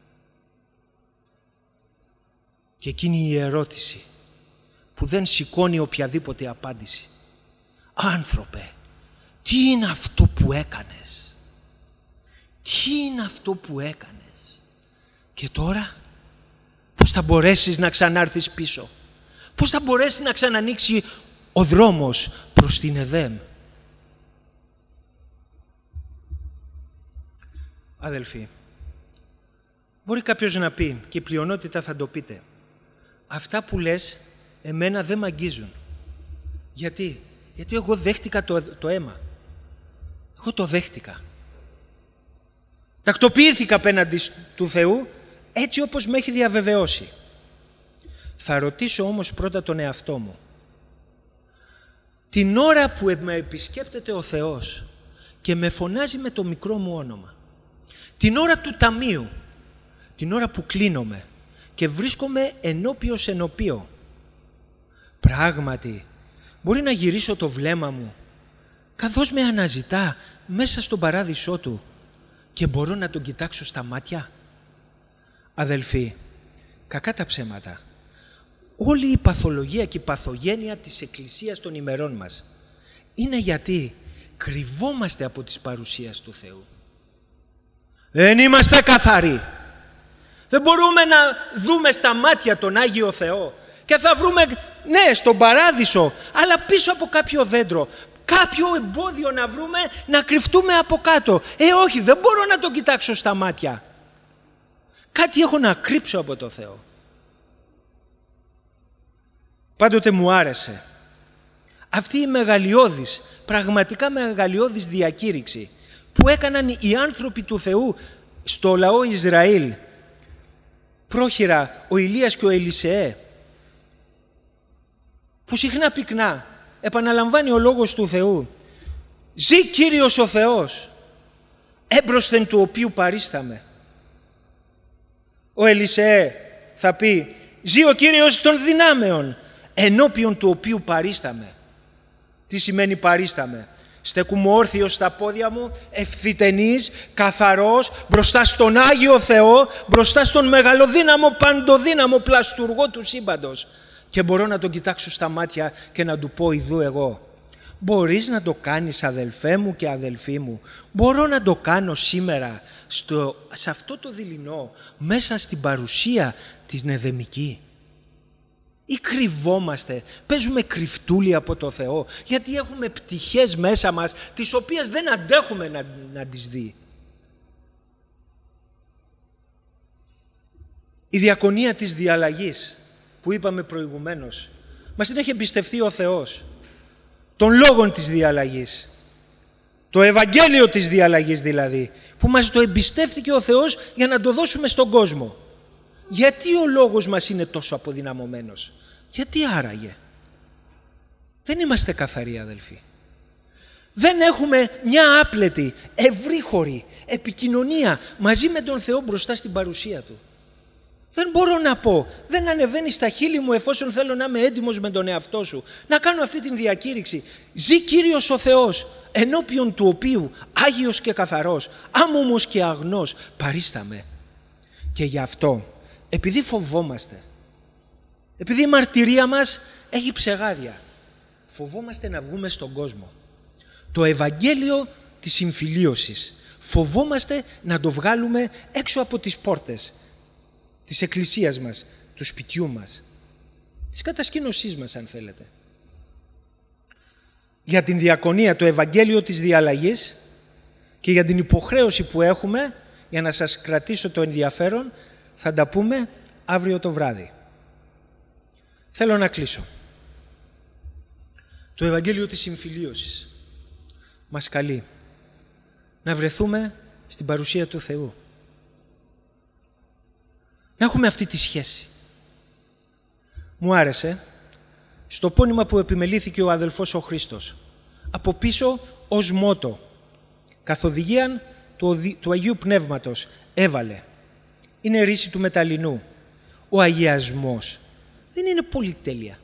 Και εκείνη η ερώτηση που δεν σηκώνει οποιαδήποτε απάντηση. «Άνθρωπε, τι είναι αυτό που έκανες? Τι είναι αυτό που έκανες? Και τώρα πώς θα μπορέσεις να ξανάρθεις πίσω? Πώς θα μπορέσεις να ξανανοίξει ο δρόμος προς την Εδέμ?» Αδελφοί, μπορεί κάποιος να πει, και η πλειονότητα θα το πείτε, «Αυτά που λες εμένα δεν μ' αγγίζουν». Γιατί? Γιατί εγώ δέχτηκα το αίμα. Εγώ το δέχτηκα. Τακτοποιήθηκα απέναντι του Θεού έτσι όπως με έχει διαβεβαιώσει. Θα ρωτήσω όμως πρώτα τον εαυτό μου. Την ώρα που με επισκέπτεται ο Θεός και με φωνάζει με το μικρό μου όνομα, την ώρα του ταμείου, την ώρα που κλείνομαι και βρίσκομαι ενώπιο, πράγματι μπορεί να γυρίσω το βλέμμα μου καθώς με αναζητά μέσα στον παράδεισό του και μπορώ να τον κοιτάξω στα μάτια? Αδελφοί, κακά τα ψέματα. Όλη η παθολογία και η παθογένεια της Εκκλησίας των ημερών μας είναι γιατί κρυβόμαστε από τις παρουσίες του Θεού. Δεν είμαστε καθαροί. Δεν μπορούμε να δούμε στα μάτια τον Άγιο Θεό και θα βρούμε, ναι, στον παράδεισο, αλλά πίσω από κάποιο δέντρο, κάποιο εμπόδιο να βρούμε, να κρυφτούμε από κάτω. Όχι, δεν μπορώ να τον κοιτάξω στα μάτια. Κάτι έχω να κρύψω από το Θεό. Πάντοτε μου άρεσε αυτή η μεγαλειώδης, πραγματικά μεγαλειώδης διακήρυξη που έκαναν οι άνθρωποι του Θεού στο λαό Ισραήλ. Πρόχειρα ο Ηλίας και ο Ελισεέ, που συχνά πυκνά επαναλαμβάνει ο λόγος του Θεού. «Ζή Κύριος ο Θεός, έμπροσθεν του οποίου παρίσταμε». Ο Ελισεέ θα πει «Ζή ο Κύριος των δυνάμεων, ενώπιον του οποίου παρίσταμε». Τι σημαίνει παρίσταμε? Στέκουμε όρθιος στα πόδια μου, ευθυτενής, καθαρός, μπροστά στον Άγιο Θεό, μπροστά στον μεγαλοδύναμο, παντοδύναμο πλαστουργό του σύμπαντος. Και μπορώ να τον κοιτάξω στα μάτια και να του πω, ιδού εγώ. Μπορείς να το κάνεις, αδελφέ μου και αδελφή μου. Μπορώ να το κάνω σήμερα σε αυτό το δειλινό, μέσα στην παρουσία της νεδεμική. Ή κρυβόμαστε, παίζουμε κρυφτούλη από το Θεό, γιατί έχουμε πτυχές μέσα μας, τις οποίες δεν αντέχουμε να τις δει. Η διακονία της διαλλαγής, που είπαμε προηγουμένως, μας την έχει εμπιστευτεί ο Θεός. Των λόγων της διαλλαγής. Το Ευαγγέλιο της διαλλαγής δηλαδή, που μας το εμπιστεύθηκε ο Θεός για να το δώσουμε στον κόσμο. Γιατί ο λόγος μας είναι τόσο αποδυναμωμένος? Γιατί άραγε? Δεν είμαστε καθαροί, αδελφοί. Δεν έχουμε μια άπλετη, ευρύχωρη επικοινωνία μαζί με τον Θεό μπροστά στην παρουσία Του. Δεν μπορώ να πω, δεν ανεβαίνει στα χείλη μου, εφόσον θέλω να είμαι έντιμος με τον εαυτό σου, να κάνω αυτή την διακήρυξη. Ζει Κύριος ο Θεός, ενώπιον του οποίου Άγιος και καθαρός, άμωμος και αγνός παρίσταμε. Και γι' αυτό, επειδή φοβόμαστε, επειδή η μαρτυρία μας έχει ψεγάδια, φοβόμαστε να βγούμε στον κόσμο. Το Ευαγγέλιο της συμφιλίωσης φοβόμαστε να το βγάλουμε έξω από τις πόρτες της εκκλησίας μας, του σπιτιού μας, της κατασκήνωσής μας αν θέλετε. Για την διακονία, το Ευαγγέλιο της διαλλαγής και για την υποχρέωση που έχουμε, για να σας κρατήσω το ενδιαφέρον, θα τα πούμε αύριο το βράδυ. Θέλω να κλείσω. Το Ευαγγέλιο της συμφιλίωσης μας καλεί να βρεθούμε στην παρουσία του Θεού. Να έχουμε αυτή τη σχέση. Μου άρεσε στο πόνημα που επιμελήθηκε ο αδελφός ο Χρήστος. Από πίσω ως μότο, καθοδηγίαν του Αγίου Πνεύματος, έβαλε. Είναι ρίση του μεταλλινού. Ο αγιασμός δεν είναι πολυτέλεια.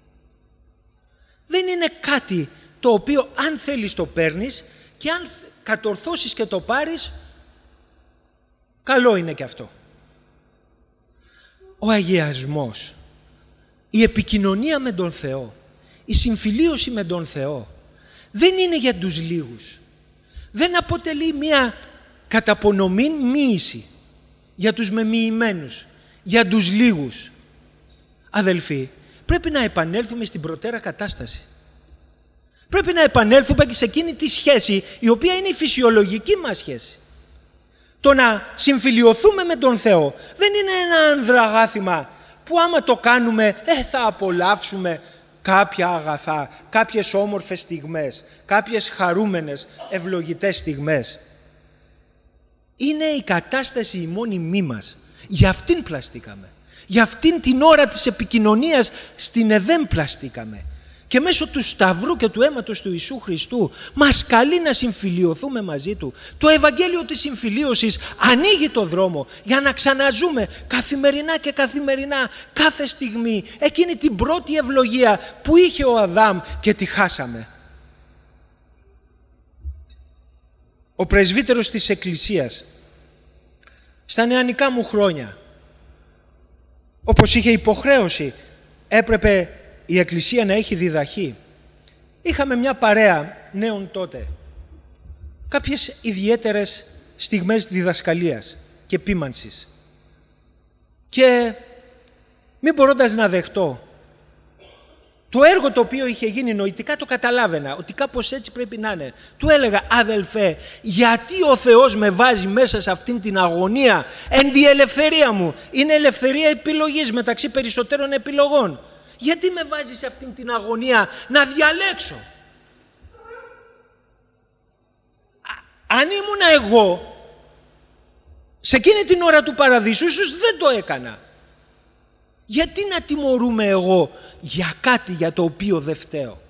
Δεν είναι κάτι το οποίο αν θέλεις το παίρνεις και αν κατορθώσεις και το πάρεις, καλό είναι και αυτό. Ο αγιασμός, η επικοινωνία με τον Θεό, η συμφιλίωση με τον Θεό δεν είναι για τους λίγους. Δεν αποτελεί μια καταπονομή μοίηση για τους μεμοιημένους, για τους λίγους. Αδελφοί, πρέπει να επανέλθουμε στην προτέρα κατάσταση. Πρέπει να επανέλθουμε και σε εκείνη τη σχέση η οποία είναι η φυσιολογική μας σχέση. Το να συμφιλιωθούμε με τον Θεό δεν είναι ένα ανδραγάθημα που άμα το κάνουμε θα απολαύσουμε κάποια αγαθά, κάποιες όμορφες στιγμές, κάποιες χαρούμενες, ευλογητές στιγμές. Είναι η κατάσταση η μόνιμή μας. Για αυτήν πλαστήκαμε. Για αυτήν την ώρα της επικοινωνίας στην Εδέμ πλαστήκαμε. Και μέσω του Σταυρού και του αίματος του Ιησού Χριστού μας καλεί να συμφιλιωθούμε μαζί Του. Το Ευαγγέλιο της συμφιλίωσης ανοίγει το δρόμο για να ξαναζούμε καθημερινά και καθημερινά κάθε στιγμή εκείνη την πρώτη ευλογία που είχε ο Αδάμ και τη χάσαμε. Ο πρεσβύτερος της Εκκλησίας στα νεανικά μου χρόνια, όπως είχε υποχρέωση, έπρεπε η Εκκλησία να έχει διδαχή. Είχαμε μια παρέα νέων τότε. Κάποιες ιδιαίτερες στιγμές διδασκαλίας και επίμανσης. Και μην μπορώντας να δεχτώ, το έργο το οποίο είχε γίνει νοητικά το καταλάβαινα, ότι κάπως έτσι πρέπει να είναι. Του έλεγα, αδελφέ, γιατί ο Θεός με βάζει μέσα σε αυτήν την αγωνία εν τη ελευθερία μου? Είναι ελευθερία επιλογής μεταξύ περισσότερων επιλογών. Γιατί με βάζει σε αυτήν την αγωνία να διαλέξω? Αν ήμουν εγώ, σε εκείνη την ώρα του παραδείσου, ίσως δεν το έκανα. Γιατί να τιμωρούμε εγώ για κάτι για το οποίο δεν φταίω?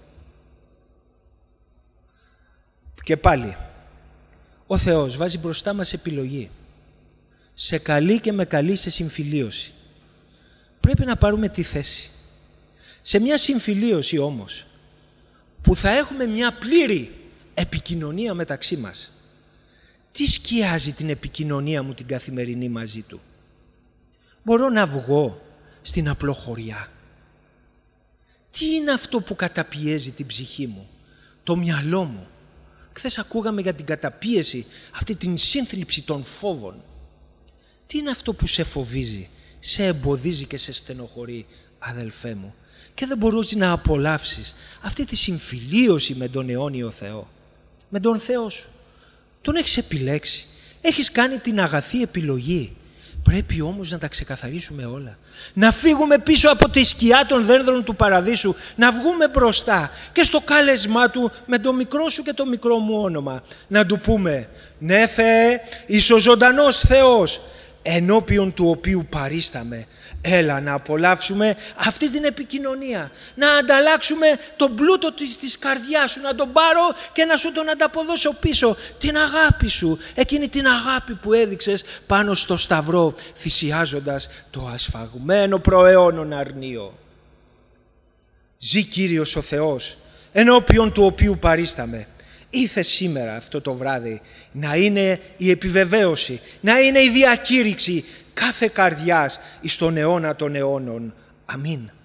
Και πάλι, ο Θεός βάζει μπροστά μας επιλογή. Σε καλή και με καλή σε συμφιλίωση. Πρέπει να πάρουμε τη θέση. Σε μια συμφιλίωση όμως, που θα έχουμε μια πλήρη επικοινωνία μεταξύ μας. Τι σκιάζει την επικοινωνία μου την καθημερινή μαζί του? Μπορώ να βγω στην απλοχωριά? Τι είναι αυτό που καταπιέζει την ψυχή μου, το μυαλό μου? Χθες ακούγαμε για την καταπίεση, αυτή την σύνθλιψη των φόβων. Τι είναι αυτό που σε φοβίζει, σε εμποδίζει και σε στενοχωρεί, αδελφέ μου, και δεν μπορείς να απολαύσεις αυτή τη συμφιλίωση με τον αιώνιο Θεό, με τον Θεό σου? Τον έχεις επιλέξει, έχεις κάνει την αγαθή επιλογή. Πρέπει όμως να τα ξεκαθαρίσουμε όλα. Να φύγουμε πίσω από τη σκιά των δένδρων του παραδείσου, να βγούμε μπροστά και στο κάλεσμά του με το μικρό σου και το μικρό μου όνομα. Να του πούμε, ναι Θεέ, είσαι ο ζωντανός Θεός, ενώπιον του οποίου παρίσταμε. Έλα να απολαύσουμε αυτή την επικοινωνία, να ανταλλάξουμε τον πλούτο της καρδιάς σου, να τον πάρω και να σου τον ανταποδώσω πίσω, την αγάπη σου, εκείνη την αγάπη που έδειξες πάνω στο σταυρό, θυσιάζοντας το ασφαγμένο προαιώνων αρνείο. Ζει Κύριος ο Θεός, ενώπιον του οποίου παρίσταμε. Ήθε σήμερα αυτό το βράδυ να είναι η επιβεβαίωση, να είναι η διακήρυξη κάθε καρδιάς εις τον αιώνα των αιώνων. Αμήν.